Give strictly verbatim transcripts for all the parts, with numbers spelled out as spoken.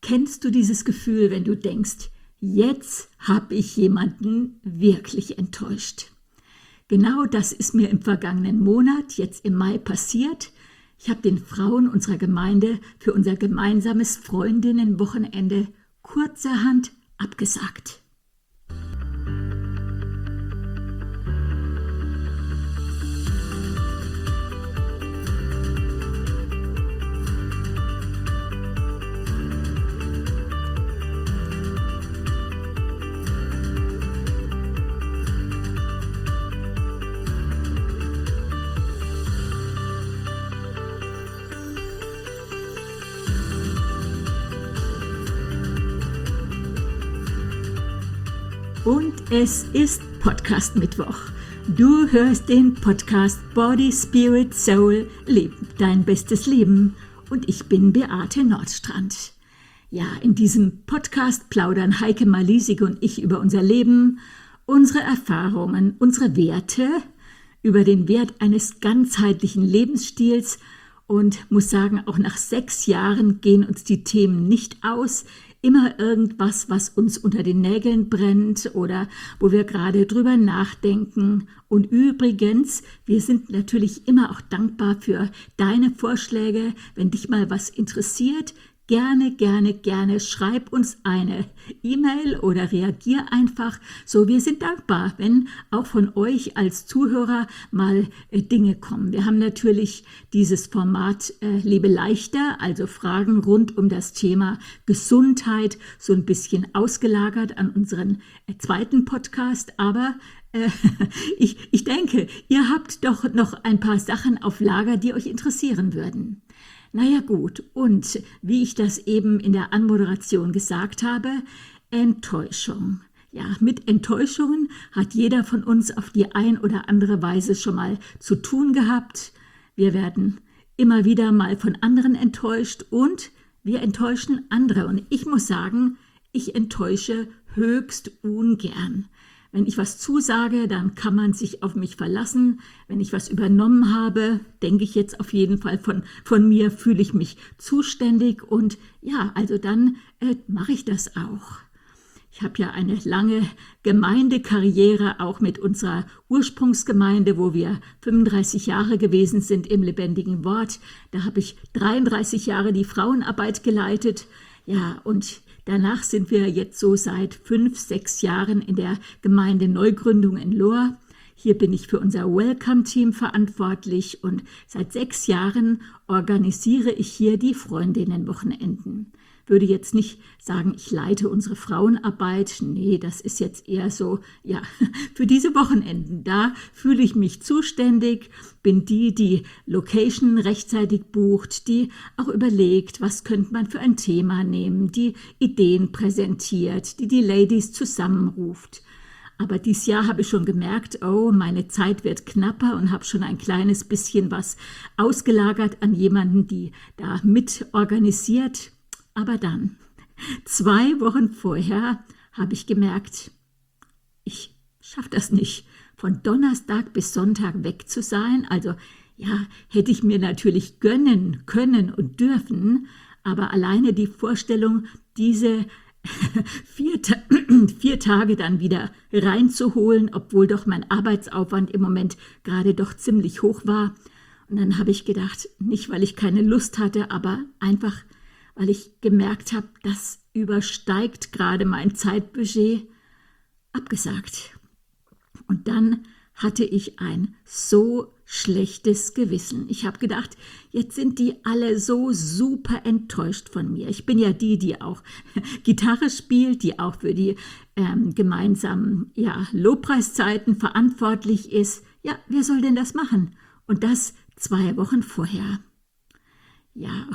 Kennst du dieses Gefühl, wenn du denkst, jetzt habe ich jemanden wirklich enttäuscht? Genau das ist mir im vergangenen Monat, jetzt im Mai, passiert. Ich habe den Frauen unserer Gemeinde für unser gemeinsames Freundinnenwochenende kurzerhand abgesagt. Und es ist Podcast-Mittwoch. Du hörst den Podcast Body, Spirit, Soul, Leb dein bestes Leben. Und ich bin Beate Nordstrand. Ja, in diesem Podcast plaudern Heike Malisig und ich über unser Leben, unsere Erfahrungen, unsere Werte, über den Wert eines ganzheitlichen Lebensstils und muss sagen, auch nach sechs Jahren gehen uns die Themen nicht aus. Immer irgendwas, was uns unter den Nägeln brennt oder wo wir gerade drüber nachdenken. Und übrigens, wir sind natürlich immer auch dankbar für deine Vorschläge. Wenn dich mal was interessiert, gerne, gerne, gerne schreib uns eine E-Mail oder reagier einfach. So, wir sind dankbar, wenn auch von euch als Zuhörer mal äh, Dinge kommen. Wir haben natürlich dieses Format äh, Lebe leichter, also Fragen rund um das Thema Gesundheit, so ein bisschen ausgelagert an unseren äh, zweiten Podcast. Aber äh, ich, ich denke, ihr habt doch noch ein paar Sachen auf Lager, die euch interessieren würden. Naja gut, und wie ich das eben in der Anmoderation gesagt habe, Enttäuschung. Ja, mit Enttäuschungen hat jeder von uns auf die ein oder andere Weise schon mal zu tun gehabt. Wir werden immer wieder mal von anderen enttäuscht und wir enttäuschen andere. Und ich muss sagen, ich enttäusche höchst ungern. Wenn ich was zusage, dann kann man sich auf mich verlassen. Wenn ich was übernommen habe, denke ich jetzt auf jeden Fall von, von mir, fühle ich mich zuständig. Und ja, also dann äh, mache ich das auch. Ich habe ja eine lange Gemeindekarriere, auch mit unserer Ursprungsgemeinde, wo wir fünfunddreißig Jahre gewesen sind im lebendigen Wort. Da habe ich dreiunddreißig Jahre die Frauenarbeit geleitet. Ja, und danach sind wir jetzt so seit fünf, sechs Jahren in der Gemeinde Neugründung in Lohr. Hier bin ich für unser Welcome-Team verantwortlich und seit sechs Jahren organisiere ich hier die Freundinnenwochenenden. Würde jetzt nicht sagen, ich leite unsere Frauenarbeit. Nee, das ist jetzt eher so, ja, für diese Wochenenden. Da fühle ich mich zuständig, bin die, die Location rechtzeitig bucht, die auch überlegt, was könnte man für ein Thema nehmen, die Ideen präsentiert, die die Ladies zusammenruft. Aber dieses Jahr habe ich schon gemerkt, oh, meine Zeit wird knapper und habe schon ein kleines bisschen was ausgelagert an jemanden, die da mit organisiert. Aber dann, zwei Wochen vorher, habe ich gemerkt, ich schaffe das nicht, von Donnerstag bis Sonntag weg zu sein. Also ja, hätte ich mir natürlich gönnen können und dürfen, aber alleine die Vorstellung, diese vier, Ta- vier Tage dann wieder reinzuholen, obwohl doch mein Arbeitsaufwand im Moment gerade doch ziemlich hoch war. Und dann habe ich gedacht, nicht weil ich keine Lust hatte, aber einfach weil ich gemerkt habe, das übersteigt gerade mein Zeitbudget, abgesagt. Und dann hatte ich ein so schlechtes Gewissen. Ich habe gedacht, jetzt sind die alle so super enttäuscht von mir. Ich bin ja die, die auch Gitarre spielt, die auch für die ähm, gemeinsamen ja, Lobpreiszeiten verantwortlich ist. Ja, wer soll denn das machen? Und das zwei Wochen vorher. Ja,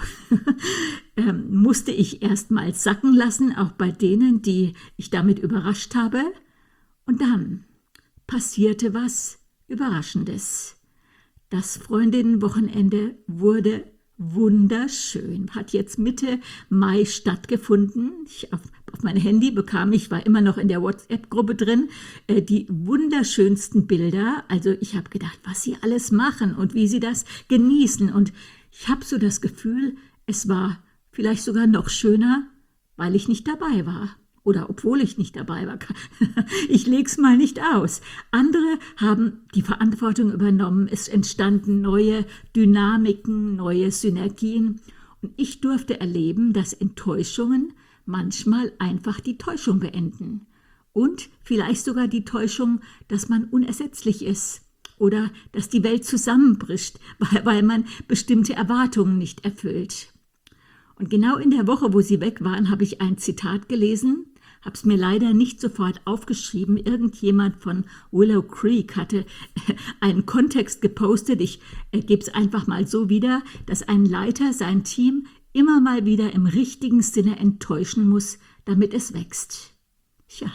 ähm, musste ich erst mal sacken lassen, auch bei denen, die ich damit überrascht habe. Und dann passierte was Überraschendes. Das Freundinnenwochenende wurde wunderschön. Hat jetzt Mitte Mai stattgefunden. Ich, auf, auf mein Handy bekam ich, war immer noch in der WhatsApp-Gruppe drin, äh, die wunderschönsten Bilder. Also ich habe gedacht, was sie alles machen und wie sie das genießen. Und ich habe so das Gefühl, es war vielleicht sogar noch schöner, weil ich nicht dabei war. Oder obwohl ich nicht dabei war. Ich leg's mal nicht aus. Andere haben die Verantwortung übernommen. Es entstanden neue Dynamiken, neue Synergien. Und ich durfte erleben, dass Enttäuschungen manchmal einfach die Täuschung beenden. Und vielleicht sogar die Täuschung, dass man unersetzlich ist. Oder dass die Welt zusammenbricht, weil, weil man bestimmte Erwartungen nicht erfüllt. Und genau in der Woche, wo sie weg waren, habe ich ein Zitat gelesen, habe es mir leider nicht sofort aufgeschrieben. Irgendjemand von Willow Creek hatte einen Kontext gepostet. Ich äh, gebe es einfach mal so wieder, dass ein Leiter sein Team immer mal wieder im richtigen Sinne enttäuschen muss, damit es wächst. Tja,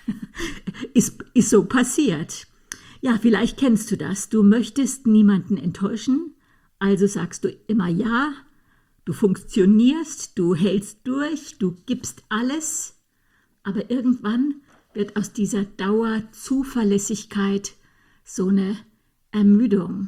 ist, ist so passiert. Ja, vielleicht kennst du das. Du möchtest niemanden enttäuschen, also sagst du immer ja. Du funktionierst, du hältst durch, du gibst alles. Aber irgendwann wird aus dieser Dauerzuverlässigkeit so eine Ermüdung.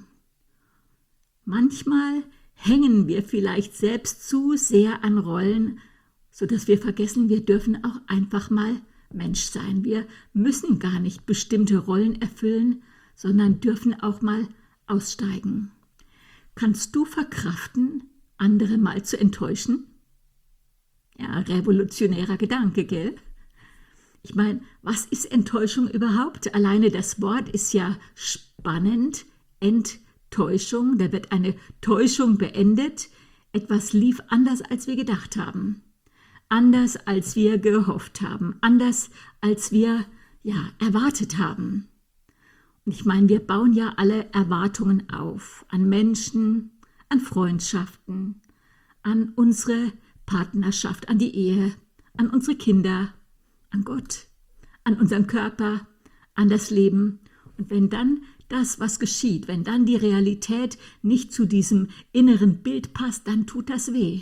Manchmal hängen wir vielleicht selbst zu sehr an Rollen, sodass wir vergessen, wir dürfen auch einfach mal Mensch sein. Wir müssen gar nicht bestimmte Rollen erfüllen, sondern dürfen auch mal aussteigen. Kannst du verkraften, andere mal zu enttäuschen? Ja, revolutionärer Gedanke, gell? Ich meine, was ist Enttäuschung überhaupt? Alleine das Wort ist ja spannend. Enttäuschung, da wird eine Täuschung beendet. Etwas lief anders, als wir gedacht haben. Anders, als wir gehofft haben. Anders, als wir ja, erwartet haben. Und ich meine, wir bauen ja alle Erwartungen auf. An Menschen, an Freundschaften, an unsere Partnerschaft, an die Ehe, an unsere Kinder, an Gott, an unseren Körper, an das Leben. Und wenn dann das, was geschieht, wenn dann die Realität nicht zu diesem inneren Bild passt, dann tut das weh.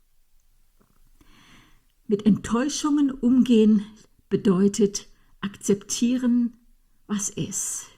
Mit Enttäuschungen umgehen bedeutet akzeptieren, was ist.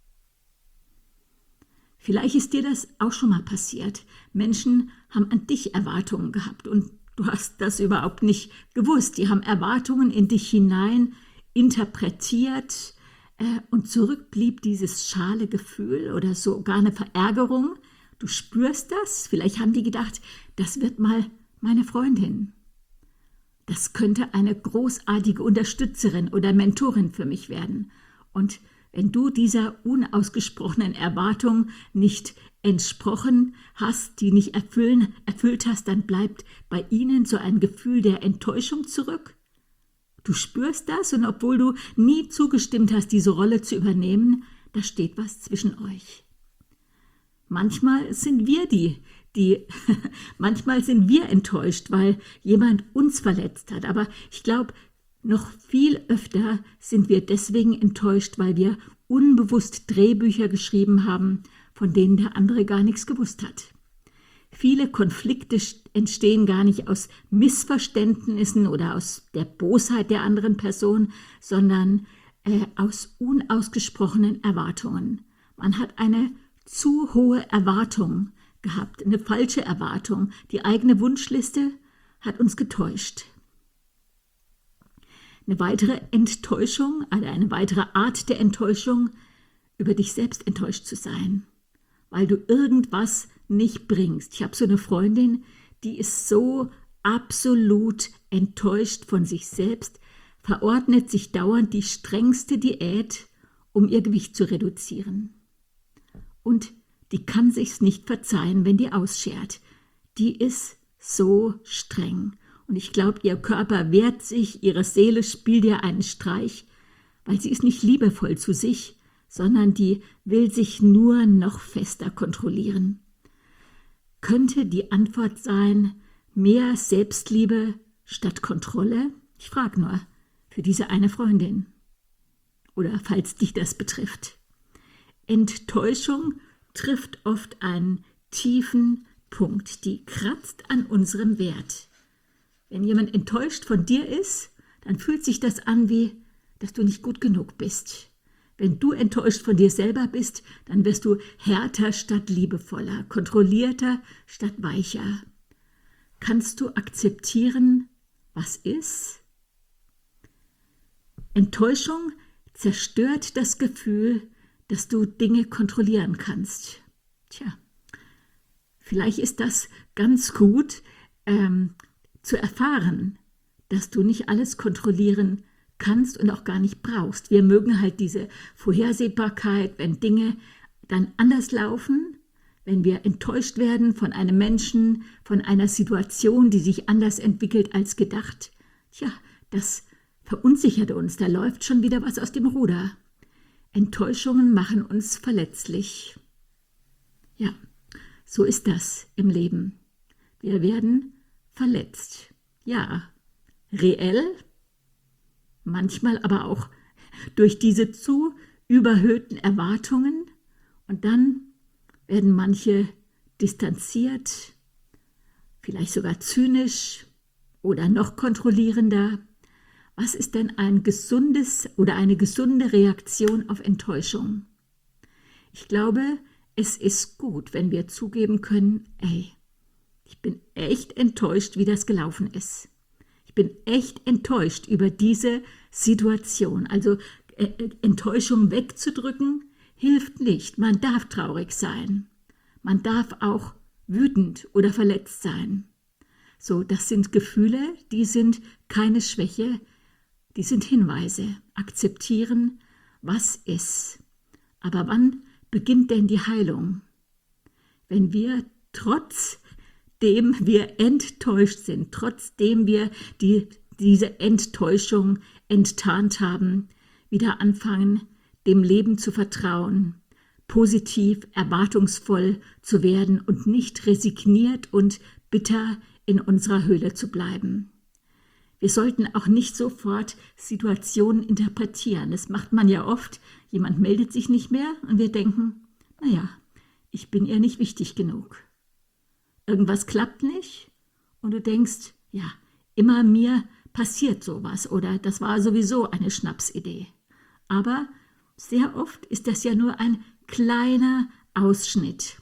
Vielleicht ist dir das auch schon mal passiert. Menschen haben an dich Erwartungen gehabt und du hast das überhaupt nicht gewusst. Die haben Erwartungen in dich hinein interpretiert äh, und zurück blieb dieses schale Gefühl oder sogar eine Verärgerung. Du spürst das. Vielleicht haben die gedacht, das wird mal meine Freundin. Das könnte eine großartige Unterstützerin oder Mentorin für mich werden. Und wenn du dieser unausgesprochenen Erwartung nicht entsprochen hast, die nicht erfüllen, erfüllt hast, dann bleibt bei ihnen so ein Gefühl der Enttäuschung zurück. Du spürst das und obwohl du nie zugestimmt hast, diese Rolle zu übernehmen, da steht was zwischen euch. Manchmal sind wir die, die, manchmal sind wir enttäuscht, weil jemand uns verletzt hat. Aber ich glaube, noch viel öfter sind wir deswegen enttäuscht, weil wir unbewusst Drehbücher geschrieben haben, von denen der andere gar nichts gewusst hat. Viele Konflikte entstehen gar nicht aus Missverständnissen oder aus der Bosheit der anderen Person, sondern äh, aus unausgesprochenen Erwartungen. Man hat eine zu hohe Erwartung gehabt, eine falsche Erwartung. Die eigene Wunschliste hat uns getäuscht. Eine weitere Enttäuschung, also eine weitere Art der Enttäuschung, über dich selbst enttäuscht zu sein, weil du irgendwas nicht bringst. Ich habe so eine Freundin, die ist so absolut enttäuscht von sich selbst, verordnet sich dauernd die strengste Diät, um ihr Gewicht zu reduzieren. Und die kann sich's nicht verzeihen, wenn die ausschert. Die ist so streng. Und ich glaube, ihr Körper wehrt sich, ihre Seele spielt ihr einen Streich, weil sie ist nicht liebevoll zu sich, sondern die will sich nur noch fester kontrollieren. Könnte die Antwort sein, mehr Selbstliebe statt Kontrolle? Ich frage nur, für diese eine Freundin. Oder falls dich das betrifft. Enttäuschung trifft oft einen tiefen Punkt, die kratzt an unserem Wert. Wenn jemand enttäuscht von dir ist, dann fühlt sich das an wie, dass du nicht gut genug bist. Wenn du enttäuscht von dir selber bist, dann wirst du härter statt liebevoller, kontrollierter statt weicher. Kannst du akzeptieren, was ist? Enttäuschung zerstört das Gefühl, dass du Dinge kontrollieren kannst. Tja, vielleicht ist das ganz gut ähm, zu erfahren, dass du nicht alles kontrollieren kannst und auch gar nicht brauchst. Wir mögen halt diese Vorhersehbarkeit, wenn Dinge dann anders laufen, wenn wir enttäuscht werden von einem Menschen, von einer Situation, die sich anders entwickelt als gedacht. Tja, das verunsichert uns, da läuft schon wieder was aus dem Ruder. Enttäuschungen machen uns verletzlich. Ja, so ist das im Leben. Wir werden verletzt. Ja, reell, manchmal aber auch durch diese zu überhöhten Erwartungen. Und dann werden manche distanziert, vielleicht sogar zynisch oder noch kontrollierender. Was ist denn ein gesundes oder eine gesunde Reaktion auf Enttäuschung? Ich glaube, es ist gut, wenn wir zugeben können, ey, ich bin echt enttäuscht, wie das gelaufen ist. Ich bin echt enttäuscht über diese Situation. Also äh, Enttäuschung wegzudrücken, hilft nicht. Man darf traurig sein. Man darf auch wütend oder verletzt sein. So, das sind Gefühle, die sind keine Schwäche, die sind Hinweise. Akzeptieren, was ist. Aber wann beginnt denn die Heilung? Wenn wir trotzdem wir enttäuscht sind, trotzdem wir die, diese Enttäuschung enttarnt haben, wieder anfangen, dem Leben zu vertrauen, positiv, erwartungsvoll zu werden und nicht resigniert und bitter in unserer Höhle zu bleiben. Wir sollten auch nicht sofort Situationen interpretieren. Das macht man ja oft. Jemand meldet sich nicht mehr und wir denken, naja, ich bin ihr nicht wichtig genug. Irgendwas klappt nicht und du denkst, ja, immer mir passiert sowas oder das war sowieso eine Schnapsidee. Aber sehr oft ist das ja nur ein kleiner Ausschnitt.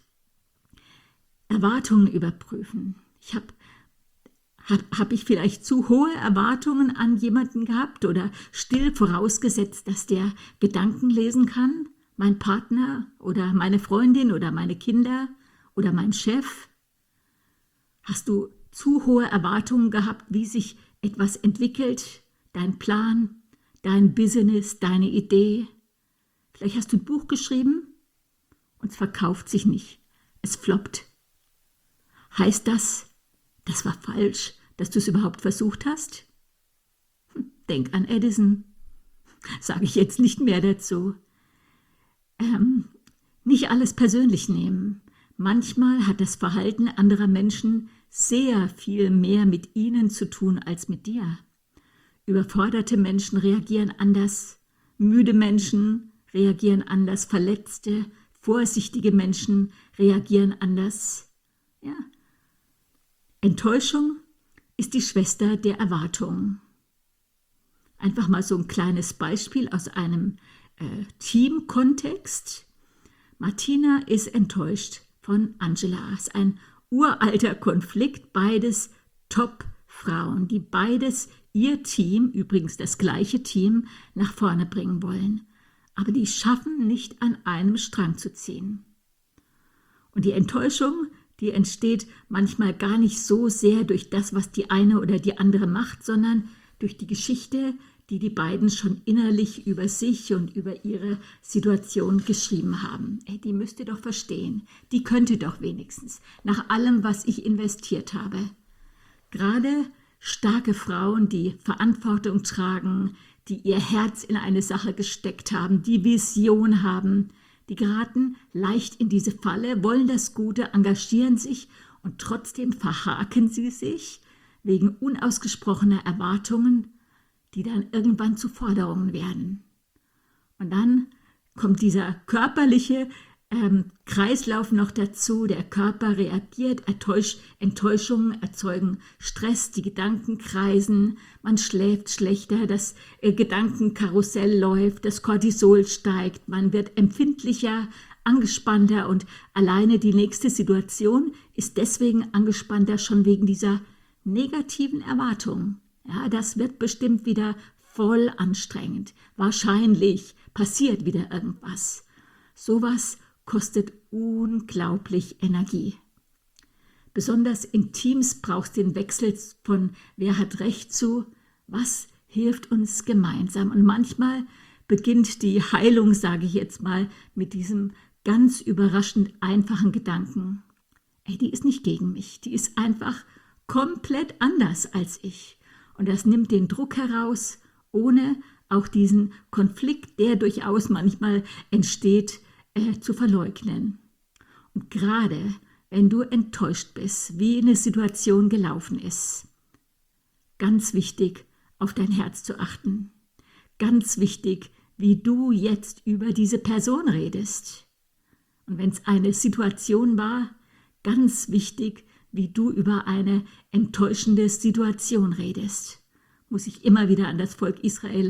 Erwartungen überprüfen. Ich habe Habe hab ich vielleicht zu hohe Erwartungen an jemanden gehabt oder still vorausgesetzt, dass der Gedanken lesen kann? Mein Partner oder meine Freundin oder meine Kinder oder mein Chef? Hast du zu hohe Erwartungen gehabt, wie sich etwas entwickelt? Dein Plan, dein Business, deine Idee? Vielleicht hast du ein Buch geschrieben und es verkauft sich nicht. Es floppt. Heißt das, das war falsch, dass du es überhaupt versucht hast? Denk an Edison. Sage ich jetzt nicht mehr dazu. Ähm, nicht alles persönlich nehmen. Manchmal hat das Verhalten anderer Menschen sehr viel mehr mit ihnen zu tun als mit dir. Überforderte Menschen reagieren anders. Müde Menschen reagieren anders. Verletzte, vorsichtige Menschen reagieren anders. Ja. Enttäuschung ist die Schwester der Erwartung. Einfach mal so ein kleines Beispiel aus einem äh, Teamkontext. Martina ist enttäuscht von Angela. Es ist ein uralter Konflikt, beides Top-Frauen, die beides ihr Team, übrigens das gleiche Team, nach vorne bringen wollen. Aber die schaffen nicht an einem Strang zu ziehen. Und die Enttäuschung, die entsteht manchmal gar nicht so sehr durch das, was die eine oder die andere macht, sondern durch die Geschichte, die die beiden schon innerlich über sich und über ihre Situation geschrieben haben. Ey, die müsst ihr doch verstehen. Die könnte doch wenigstens, nach allem, was ich investiert habe. Gerade starke Frauen, die Verantwortung tragen, die ihr Herz in eine Sache gesteckt haben, die Vision haben, die geraten leicht in diese Falle, wollen das Gute, engagieren sich und trotzdem verhaken sie sich wegen unausgesprochener Erwartungen, die dann irgendwann zu Forderungen werden. Und dann kommt dieser körperliche ähm, Kreislauf noch dazu. Der Körper reagiert, Enttäusch- Enttäuschungen erzeugen Stress, die Gedanken kreisen, man schläft schlechter, das äh, Gedankenkarussell läuft, das Cortisol steigt, man wird empfindlicher, angespannter und alleine die nächste Situation ist deswegen angespannter, schon wegen dieser negativen Erwartung. Ja, das wird bestimmt wieder voll anstrengend. Wahrscheinlich passiert wieder irgendwas. Sowas kostet unglaublich Energie. Besonders in Teams brauchst du den Wechsel von wer hat Recht zu, was hilft uns gemeinsam. Und manchmal beginnt die Heilung, sage ich jetzt mal, mit diesem ganz überraschend einfachen Gedanken. Ey, die ist nicht gegen mich, die ist einfach komplett anders als ich. Und das nimmt den Druck heraus, ohne auch diesen Konflikt, der durchaus manchmal entsteht, äh, zu verleugnen. Und gerade wenn du enttäuscht bist, wie eine Situation gelaufen ist, ganz wichtig, auf dein Herz zu achten. Ganz wichtig, wie du jetzt über diese Person redest. Und wenn es eine Situation war, ganz wichtig, wie du über eine enttäuschende Situation redest. Muss ich immer wieder an das Volk Israel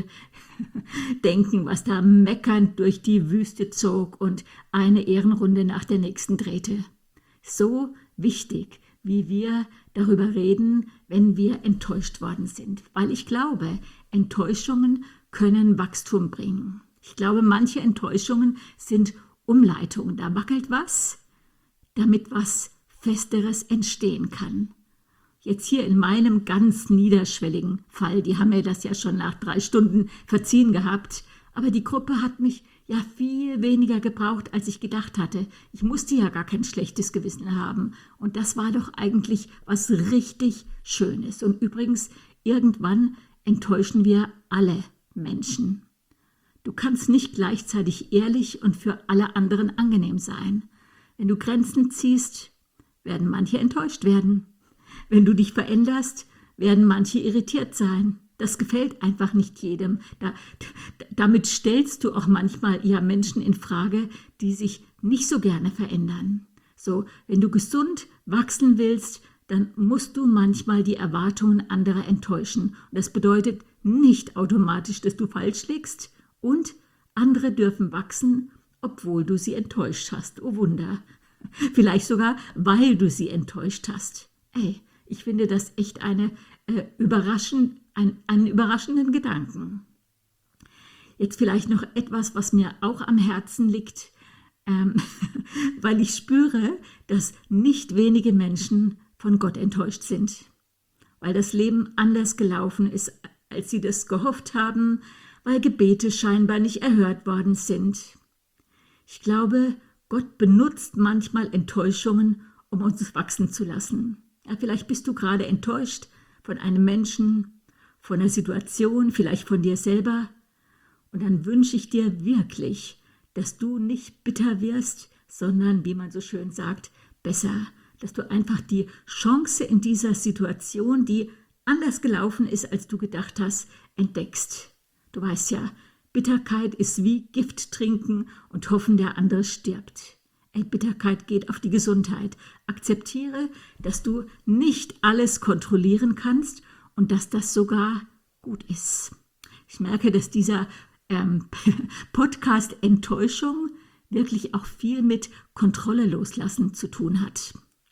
denken, was da meckernd durch die Wüste zog und eine Ehrenrunde nach der nächsten drehte. So wichtig, wie wir darüber reden, wenn wir enttäuscht worden sind. Weil ich glaube, Enttäuschungen können Wachstum bringen. Ich glaube, manche Enttäuschungen sind Umleitungen. Da wackelt was, damit was Festeres entstehen kann. Jetzt hier in meinem ganz niederschwelligen Fall, die haben mir das ja schon nach drei Stunden verziehen gehabt, aber die Gruppe hat mich ja viel weniger gebraucht, als ich gedacht hatte. Ich musste ja gar kein schlechtes Gewissen haben. Und das war doch eigentlich was richtig Schönes. Und übrigens, irgendwann enttäuschen wir alle Menschen. Du kannst nicht gleichzeitig ehrlich und für alle anderen angenehm sein. Wenn du Grenzen ziehst, werden manche enttäuscht werden. Wenn du dich veränderst, werden manche irritiert sein. Das gefällt einfach nicht jedem. Da, damit stellst du auch manchmal ja Menschen in Frage, die sich nicht so gerne verändern. So, wenn du gesund wachsen willst, dann musst du manchmal die Erwartungen anderer enttäuschen. Und das bedeutet nicht automatisch, dass du falsch liegst. Und andere dürfen wachsen, obwohl du sie enttäuscht hast. Oh Wunder. Vielleicht sogar, weil du sie enttäuscht hast. Ey, ich finde das echt eine äh, überraschend, ein, einen überraschenden Gedanken. Jetzt vielleicht noch etwas, was mir auch am Herzen liegt, ähm, weil ich spüre, dass nicht wenige Menschen von Gott enttäuscht sind, weil das Leben anders gelaufen ist, als sie das gehofft haben, weil Gebete scheinbar nicht erhört worden sind. Ich glaube, Gott benutzt manchmal Enttäuschungen, um uns wachsen zu lassen. Ja, vielleicht bist du gerade enttäuscht von einem Menschen, von einer Situation, vielleicht von dir selber. Und dann wünsche ich dir wirklich, dass du nicht bitter wirst, sondern, wie man so schön sagt, besser. Dass du einfach die Chance in dieser Situation, die anders gelaufen ist, als du gedacht hast, entdeckst. Du weißt ja, Bitterkeit ist wie Gift trinken und hoffen, der andere stirbt. Ey, Bitterkeit geht auf die Gesundheit. Akzeptiere, dass du nicht alles kontrollieren kannst und dass das sogar gut ist. Ich merke, dass dieser ähm, Podcast Enttäuschung wirklich auch viel mit Kontrolle loslassen zu tun hat.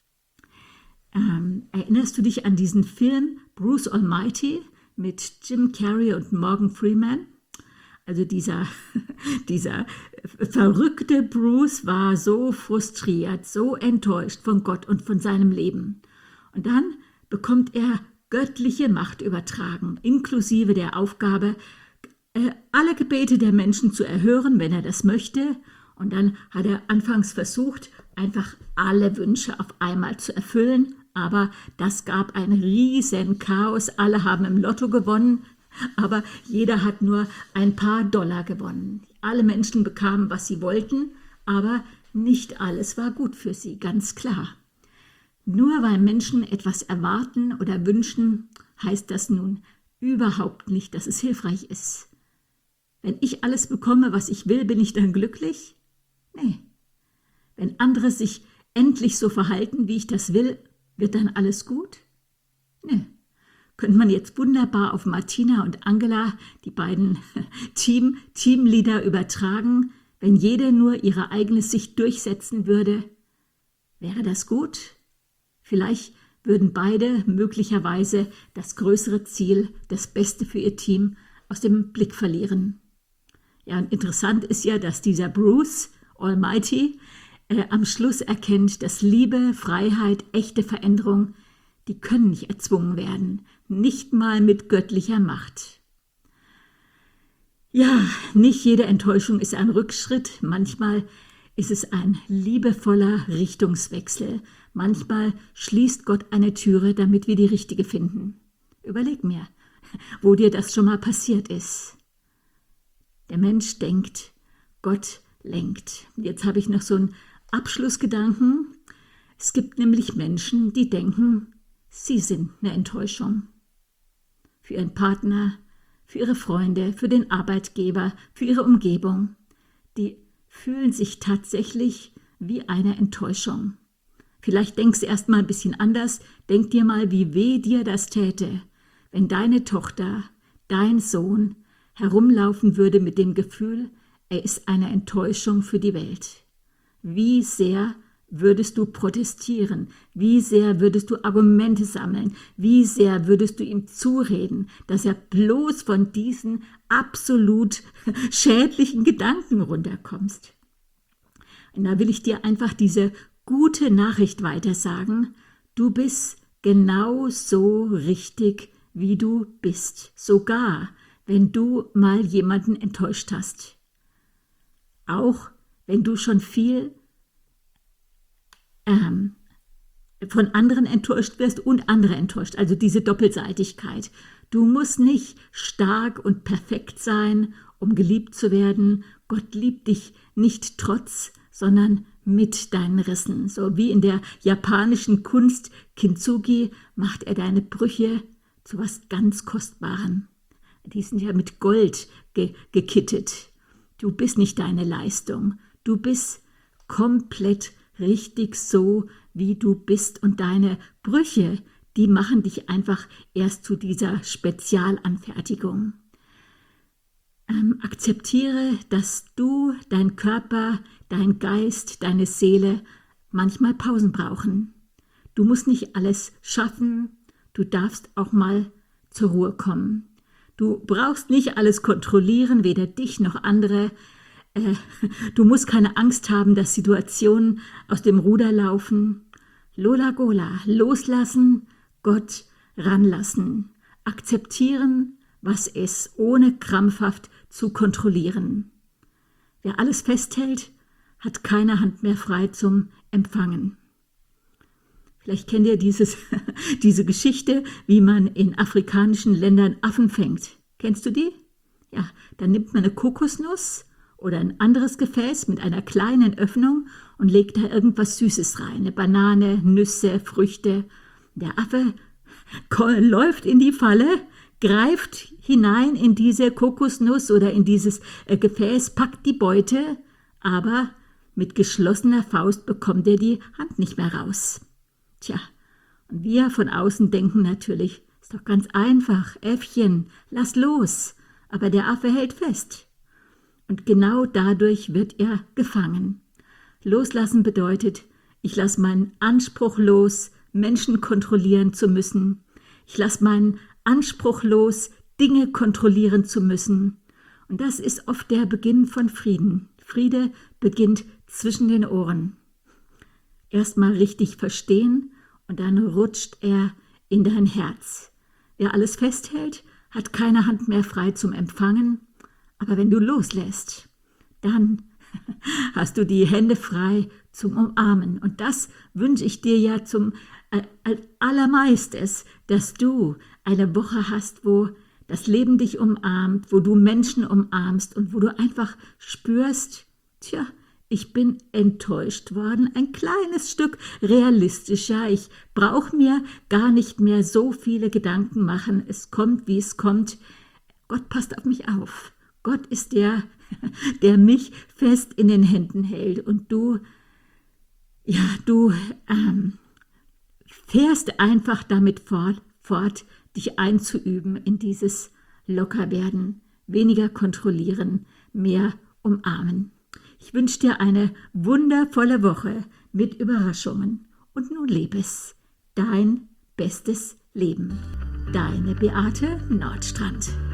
Ähm, erinnerst du dich an diesen Film Bruce Almighty mit Jim Carrey und Morgan Freeman? Also dieser, dieser verrückte Bruce war so frustriert, so enttäuscht von Gott und von seinem Leben. Und dann bekommt er göttliche Macht übertragen, inklusive der Aufgabe, äh, alle Gebete der Menschen zu erhören, wenn er das möchte. Und dann hat er anfangs versucht, einfach alle Wünsche auf einmal zu erfüllen. Aber das gab ein riesen Chaos. Alle haben im Lotto gewonnen, aber jeder hat nur ein paar Dollar gewonnen. Alle Menschen bekamen, was sie wollten, aber nicht alles war gut für sie, ganz klar. Nur weil Menschen etwas erwarten oder wünschen, heißt das nun überhaupt nicht, dass es hilfreich ist. Wenn ich alles bekomme, was ich will, bin ich dann glücklich? Nee. Wenn andere sich endlich so verhalten, wie ich das will, wird dann alles gut? Nee. Könnte man jetzt wunderbar auf Martina und Angela, die beiden Team, Teamleader, übertragen, wenn jede nur ihre eigene Sicht durchsetzen würde? Wäre das gut? Vielleicht würden beide möglicherweise das größere Ziel, das Beste für ihr Team, aus dem Blick verlieren. Ja, und interessant ist ja, dass dieser Bruce Almighty äh, am Schluss erkennt, dass Liebe, Freiheit, echte Veränderung, die können nicht erzwungen werden, nicht mal mit göttlicher Macht. Ja, nicht jede Enttäuschung ist ein Rückschritt, manchmal ist es ein liebevoller Richtungswechsel. Manchmal schließt Gott eine Türe, damit wir die richtige finden. Überleg mir, wo dir das schon mal passiert ist. Der Mensch denkt, Gott lenkt. Jetzt habe ich noch so einen Abschlussgedanken. Es gibt nämlich Menschen, die denken, sie sind eine Enttäuschung. Für ihren Partner, für ihre Freunde, für den Arbeitgeber, für ihre Umgebung. Die fühlen sich tatsächlich wie eine Enttäuschung. Vielleicht denkst du erst mal ein bisschen anders. Denk dir mal, wie weh dir das täte, wenn deine Tochter, dein Sohn herumlaufen würde mit dem Gefühl, er ist eine Enttäuschung für die Welt. Wie sehr würdest du protestieren? Wie sehr würdest du Argumente sammeln? Wie sehr würdest du ihm zureden, dass er bloß von diesen absolut schädlichen Gedanken runterkommst? Und da will ich dir einfach diese gute Nachricht weitersagen. Du bist genau so richtig, wie du bist. Sogar, wenn du mal jemanden enttäuscht hast. Auch wenn du schon viel ähm, von anderen enttäuscht wirst und andere enttäuscht. Also diese Doppelseitigkeit. Du musst nicht stark und perfekt sein, um geliebt zu werden. Gott liebt dich nicht trotz, sondern mit deinen Rissen. So wie in der japanischen Kunst Kintsugi macht er deine Brüche zu was ganz Kostbarem. Die sind ja mit Gold ge- gekittet. Du bist nicht deine Leistung. Du bist komplett richtig so, wie du bist. Und deine Brüche, die machen dich einfach erst zu dieser Spezialanfertigung. Ähm, akzeptiere, dass du, dein Körper, dein Geist, deine Seele manchmal Pausen brauchen. Du musst nicht alles schaffen, du darfst auch mal zur Ruhe kommen. Du brauchst nicht alles kontrollieren, weder dich noch andere. Äh, du musst keine Angst haben, dass Situationen aus dem Ruder laufen. Lola Gola, loslassen, Gott ranlassen. Akzeptieren, was ist, ohne krampfhaft zu kontrollieren. Wer alles festhält, hat keine Hand mehr frei zum Empfangen. Vielleicht kennt ihr dieses, diese Geschichte, wie man in afrikanischen Ländern Affen fängt. Kennst du die? Ja, dann nimmt man eine Kokosnuss oder ein anderes Gefäß mit einer kleinen Öffnung und legt da irgendwas Süßes rein. Eine Banane, Nüsse, Früchte. Der Affe läuft in die Falle, greift hinein in diese Kokosnuss oder in dieses äh, Gefäß, packt die Beute, aber mit geschlossener Faust bekommt er die Hand nicht mehr raus. Tja, und wir von außen denken natürlich, ist doch ganz einfach, Äffchen, lass los. Aber der Affe hält fest. Und genau dadurch wird er gefangen. Loslassen bedeutet, ich lasse meinen Anspruch los, Menschen kontrollieren zu müssen. Ich lasse meinen Anspruch los, Dinge kontrollieren zu müssen. Und das ist oft der Beginn von Frieden. Friede beginnt zwischen den Ohren. Erstmal richtig verstehen und dann rutscht er in dein Herz. Wer alles festhält, hat keine Hand mehr frei zum Empfangen. Aber wenn du loslässt, dann hast du die Hände frei zum Umarmen. Und das wünsche ich dir ja zum äh, allermeistes, dass du eine Woche hast, wo das Leben dich umarmt, wo du Menschen umarmst und wo du einfach spürst, tja, ich bin enttäuscht worden, ein kleines Stück realistischer. Ich brauche mir gar nicht mehr so viele Gedanken machen. Es kommt, wie es kommt. Gott passt auf mich auf. Gott ist der, der mich fest in den Händen hält. Und du, ja, du ähm, fährst einfach damit fort, fort, dich einzuüben in dieses Lockerwerden, weniger kontrollieren, mehr umarmen. Ich wünsche dir eine wundervolle Woche mit Überraschungen und nun leb es. Dein bestes Leben. Deine Beate Nordstrand.